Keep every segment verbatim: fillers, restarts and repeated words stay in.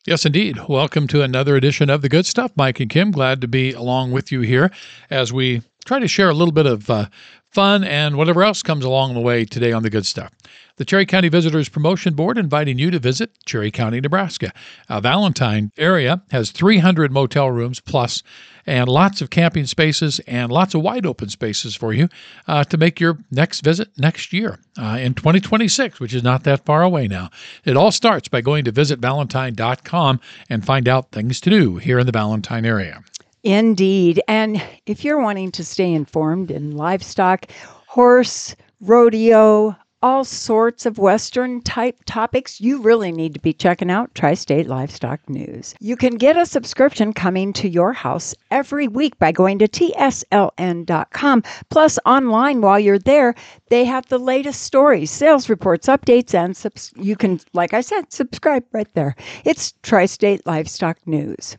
Yes, indeed. Welcome to another edition of The Good Stuff. Mike and Kim, glad to be along with you here as we try to share a little bit of uh, fun and whatever else comes along the way today on The Good Stuff. The Cherry County Visitors Promotion Board inviting you to visit Cherry County, Nebraska. Uh, Valentine area has three hundred motel rooms plus and lots of camping spaces and lots of wide open spaces for you uh, to make your next visit next year uh, in twenty twenty-six, which is not that far away now. It all starts by going to visit valentine dot com and find out things to do here in the Valentine area. Indeed. And if you're wanting to stay informed in livestock, horse, rodeo, all sorts of Western type topics, you really need to be checking out Tri-State Livestock News. You can get a subscription coming to your house every week by going to T S L N dot com. Plus, online while you're there, they have the latest stories, sales reports, updates, and subs- you can, like I said, subscribe right there. It's Tri-State Livestock News.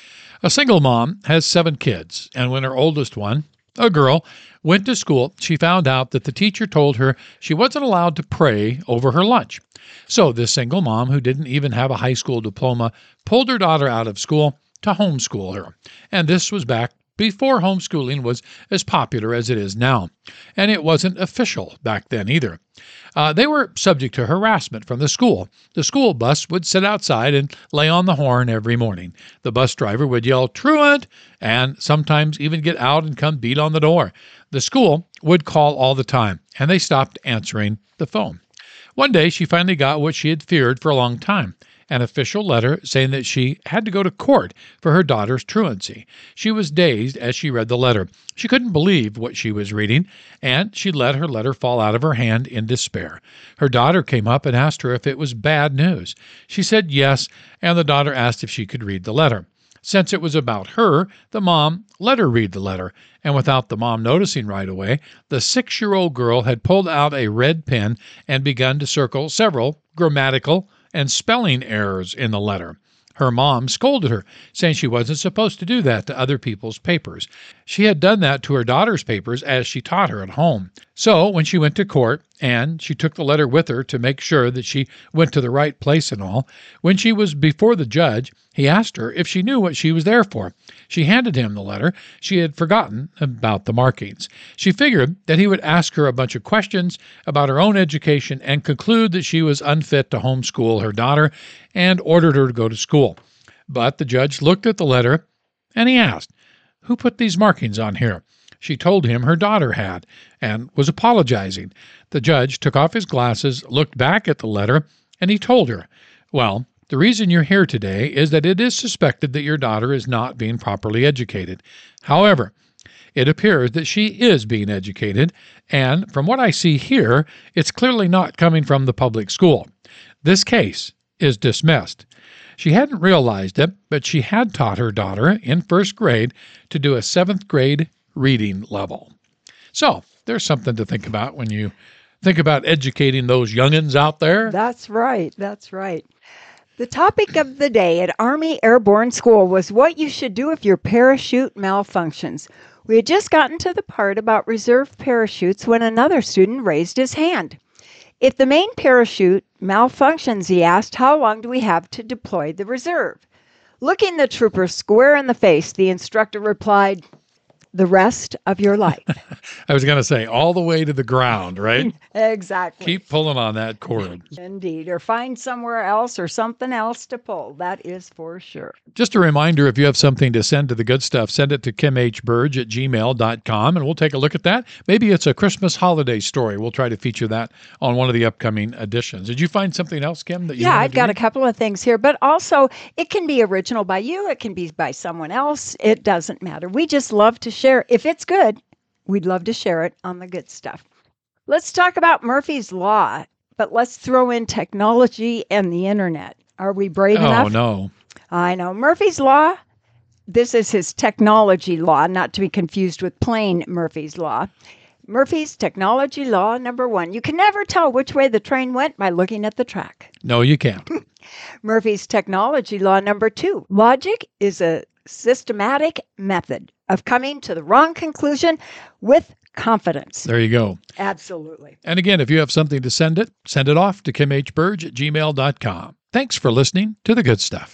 A single mom has seven kids, and when her oldest one, a girl, went to school, she found out that the teacher told her she wasn't allowed to pray over her lunch. So this single mom, who didn't even have a high school diploma, pulled her daughter out of school to homeschool her. And this was back before homeschooling was as popular as it is now. And it wasn't official back then either. Uh, they were subject to harassment from the school. The school bus would sit outside and lay on the horn every morning. The bus driver would yell, "Truant!" and sometimes even get out and come beat on the door. The school would call all the time, and they stopped answering the phone. One day, she finally got what she had feared for a long time, an official letter saying that she had to go to court for her daughter's truancy. She was dazed as she read the letter. She couldn't believe what she was reading, and she let her letter fall out of her hand in despair. Her daughter came up and asked her if it was bad news. She said yes, and the daughter asked if she could read the letter. Since it was about her, the mom let her read the letter, and without the mom noticing right away, the six-year-old girl had pulled out a red pen and begun to circle several grammatical and spelling errors in the letter. Her mom scolded her, saying she wasn't supposed to do that to other people's papers. She had done that to her daughter's papers as she taught her at home. So when she went to court, and she took the letter with her to make sure that she went to the right place and all, when she was before the judge, he asked her if she knew what she was there for. She handed him the letter. She had forgotten about the markings. She figured that he would ask her a bunch of questions about her own education and conclude that she was unfit to homeschool her daughter and ordered her to go to school. But the judge looked at the letter and he asked, "Who put these markings on here?" She told him her daughter had and was apologizing. The judge took off his glasses, looked back at the letter, and he told her, "Well, the reason you're here today is that it is suspected that your daughter is not being properly educated. However, it appears that she is being educated, and from what I see here, it's clearly not coming from the public school. This case is dismissed." She hadn't realized it, but she had taught her daughter in first grade to do a seventh grade reading level. So there's something to think about when you think about educating those youngins out there. That's right. That's right. The topic of the day at Army Airborne School was what you should do if your parachute malfunctions. We had just gotten to the part about reserve parachutes when another student raised his hand. If the main parachute malfunctions, he asked, how long do we have to deploy the reserve? Looking the trooper square in the face, the instructor replied, "The rest of your life." I was going to say, all the way to the ground, right? Exactly. Keep pulling on that cord. Indeed. Or find somewhere else or something else to pull. That is for sure. Just a reminder, if you have something to send to the good stuff, send it to kim h burge at gmail dot com, and we'll take a look at that. Maybe it's a Christmas holiday story. We'll try to feature that on one of the upcoming editions. Did you find something else, Kim, that you Yeah, wanted I've to got read? a couple of things here, but also it can be original by you. It can be by someone else. It doesn't matter. We just love to share. If it's good, we'd love to share it on the good stuff. Let's talk about Murphy's Law, but let's throw in technology and the internet. Are we brave Oh, enough? no. I know. Murphy's Law, this is his technology law, not to be confused with plain Murphy's Law. Murphy's technology law number one. You can never tell which way the train went by looking at the track. No, you can't. Murphy's technology law number two. Logic is a systematic method of coming to the wrong conclusion with confidence. There you go. Absolutely. And again, if you have something to send it, send it off to kim h burge at gmail dot com. Thanks for listening to The Good Stuff.